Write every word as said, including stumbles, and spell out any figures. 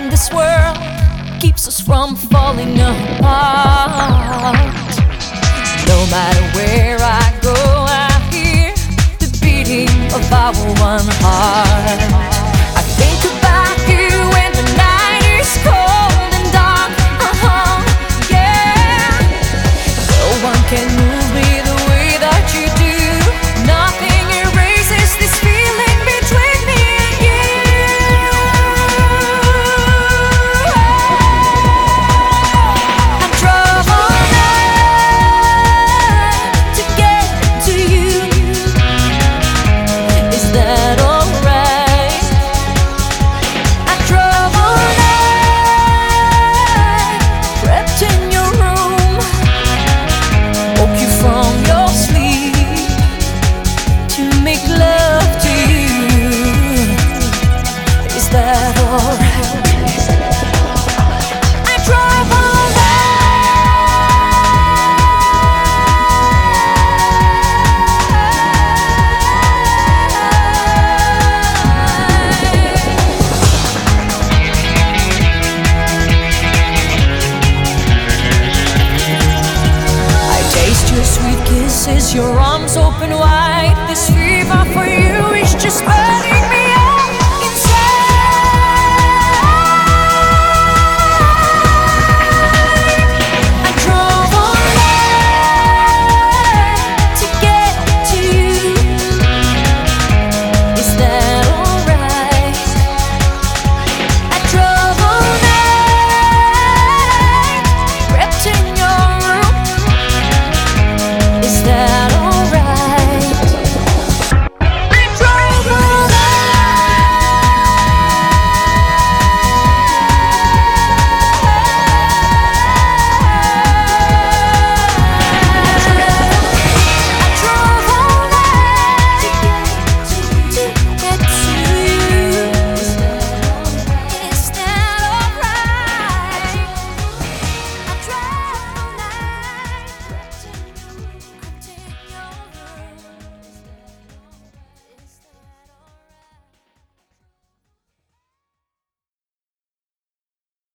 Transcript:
this world keeps us from falling apart. No matter where I go, I hear the beating of our one heart. I think about you when the night is cold and dark. Uh-huh, yeah. No one can move me the way that you do. Nothing erases this feeling between me and you. I drove all night to get to you. Is that alright? I drove all night, crept in your room, woke you from your sleep to make love to you. Is that alright? I drove all I taste your sweet kisses, your arms open wide. This feeling